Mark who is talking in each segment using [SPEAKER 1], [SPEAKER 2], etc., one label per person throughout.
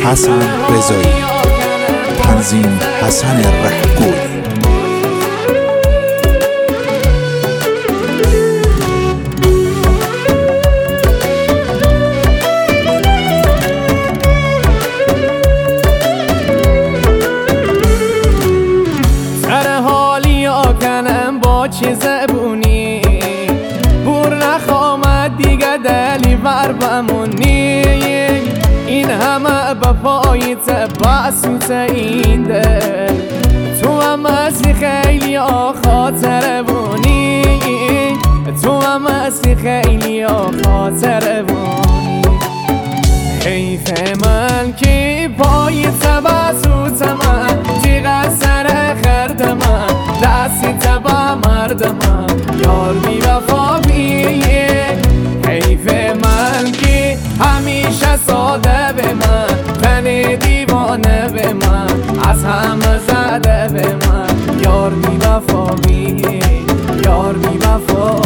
[SPEAKER 1] حسن رضایی، تنظیم حسن رهگوی.
[SPEAKER 2] چه زبونی بور نخوامد دیگه دلی بر بمونی، این همه به پای تبسوت این دل، تو هم از خیلی خاطر بونی، تو هم از خیلی خاطر بونی. حیف من که پای تبسوت من دیگه سر خرد من، دستی تبا مرد من یار بی وفا بیه. حیف من که همیشه ساده به من، تن دیوانه به من، از همه زده به من یار بی وفا بیه، یار بی وفا.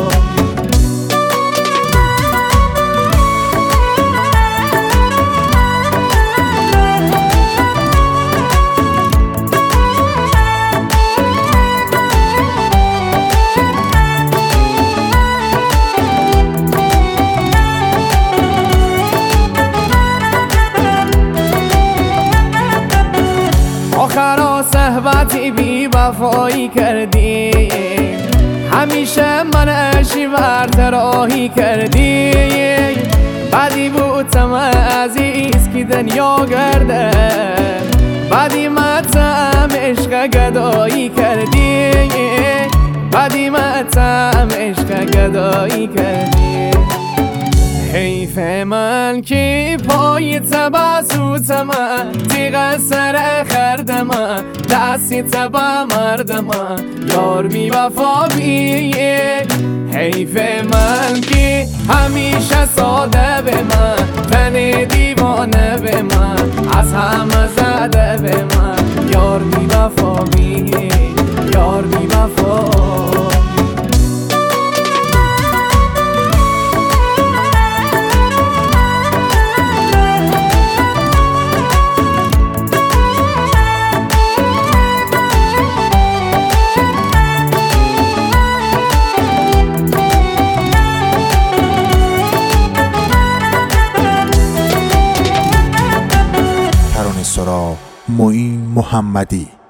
[SPEAKER 2] آخرا صحبتی بی وفایی کردی، همیشه من اشی برطراحی کردی، بعدی بودم عزیز که دنیا گرده، بعدی متم عشق گدایی کردی، بعدی متم عشق گدایی کردی. حیف من که پای تبسوت من دیگه سر خرد من، دستی تبا مرد من یار بی وفا بیه. حیف من که همیشه ساده به من، تن دیوانه به من، از همه زده به من یار بی وفا بیه، یار بی وفا.
[SPEAKER 1] معین محمدی.